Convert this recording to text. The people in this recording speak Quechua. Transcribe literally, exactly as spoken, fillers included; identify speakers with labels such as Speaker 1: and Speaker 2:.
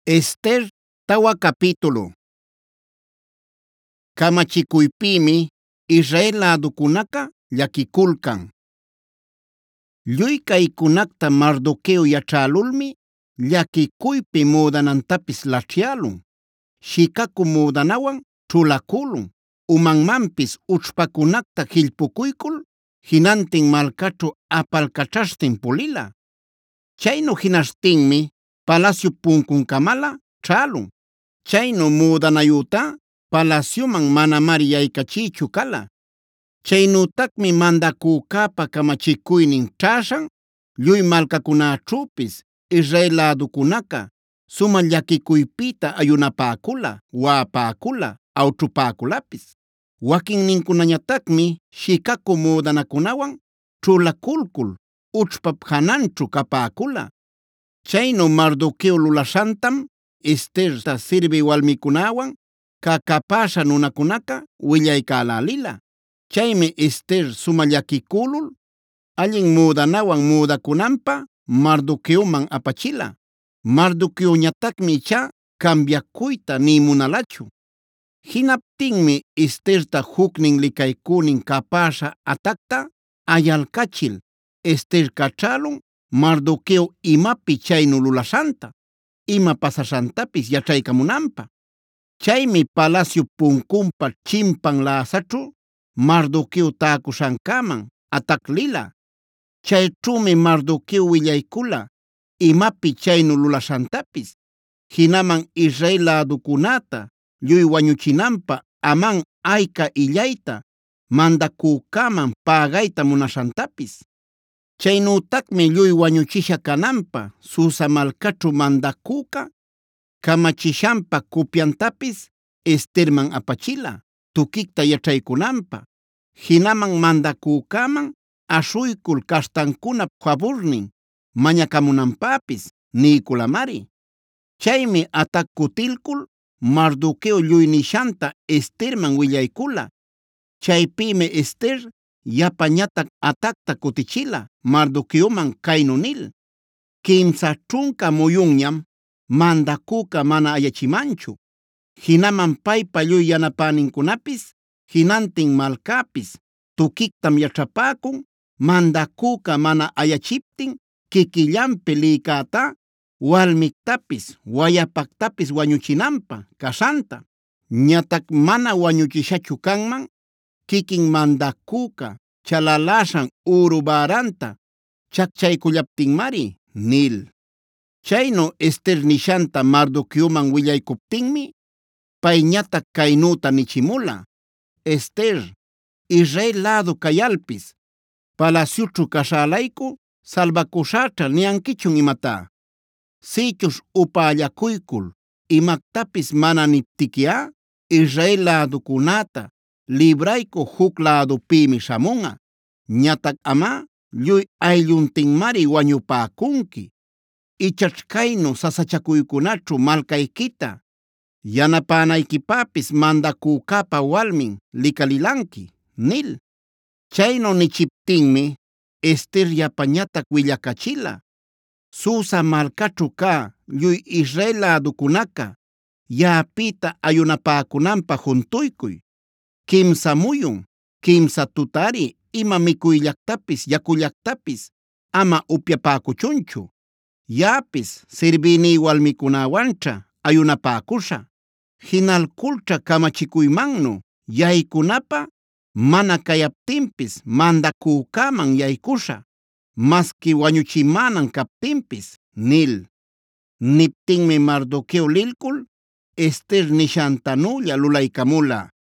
Speaker 1: Ester tawa capítulo. Kamachikuypimi Israel ladukunaka llakikulkan. Lluy kaykunakta Mardoqueo yachälulmi llakikuypi mudanantapis laćhyälun. Shikaku mudanawan ćhulakulun. Umanmanpis ućhpakunakta qillpukuykul hinantin malkaćhu apalkaćhaśhtin pulila. Chaynu hinaśhtinmi palacio punkunkamala ćhälun. Chaynu mudanayuta palacioman manamari yaykachiychu kala. Chaynutakmi mandakukapa kamachikuynin ćhashan lluy malkakunaćhupis Israel ladukunaka suma llakikuypita ayunapäkula, wa'apäkula, awćhupäkulapis. Wakinninkunañataqmi shikaku mudanakunawan ćhulakulkul ućhpap hananćhu kapäkula. Chaynu Mardoqueo lulashantam Esterta sirbi walmikunawan kakapäsha nunakunaka willaycälälila. Chaymi Ester suma llakikulul allin mudanawan mudakunanpa Mardoqueoman apachila. Mardoqueoñataqmi icha cambiakuyta ni munalachu. Hinaptinmi Esterta huknin likaykunin kapäsha ataqta ayalkachil Ester kachälun Mardoqueo imapi chaynu lulashanta, ima pasashantapis yachaykamunanpa. Chaymi palacio punkunpa chimpan lasaćhu Mardoqueo täkushankaman ataqlila. Chayćhumi Mardoqueo willaykula imapi chaynu lulashantapis, hinaman Israel ladukunata lluy wañuchinanpa aman ayka illayta mandakukaman pagayta munashantapis. Chaynütakmi lluy wañuchisha kananpa Susa malkaćhu mandakuka kamachishanpa kupyantapis Esterman apachila tukikta yachaykunanpa. Hinaman mandakukaman ashuykul caśhtancunap favornin mañakamunanpäpis niykulamari. Chaymi atakutilkul Mardoqueo lluy nishanta Esterman willaykula. Chaypimi Ester yapañataq ataqta kutichila Mardoqueoman kaynu nil: Kimsa ćhunka muyunñam mandakuka mana ayachimanchu. Hinaman paypa lluy yanapäninkunapis hinantin malkapis tukiktam yaćhapäkun mandakuka mana ayachiptin kikillanpi liykata walmiktapis wayapaktapis wañuchinanpa kashanta. Ñataq mana wañuchishachu kanman kikin mandakuka chalalashan uru baranta chakchaykullaptinmari nil. Chaynu Ester nishanta Mardoqueoman willaykuptinmi payñataq kaynuta nichimula: Ester, Israel ladu kayalpis palacioćhu kashälayku salvakushaćha niyankichun imata. Sïchush upällakuykul imaktapis mana niptiki'a Israel ladukunata librayku huk ladupimi shamun'a. Ñataq ama lluy aylluntinmari wañupäkunki. Ichaćh kaynu sasachakuykunaćhu malkaykita yanapänaykipäpis mandakukapa walmin likalilanki nil. Chaynu nichiptinmi Ester yapañataq willakachila: Susa malkaćhu kä lluy Israel ladukunaka yaꞌapita ayunapäkunanpaq juntuykuy. Kimsa muyun, kimsa tutari ima mikuyllactapis yakullactapis ama upyapäkuchunchu. Yaꞌapis sirbini walmikunawanćha ayunapäkuśha. Hinalkulćha kamachikuymannu yaykunapa mana kayaptinpis mandakukaman yaykuśha, maski wañuchimanan kaptinpis nil. Niptinmi Mardoqueo lilkul Ester nishantanulla lulaykamula.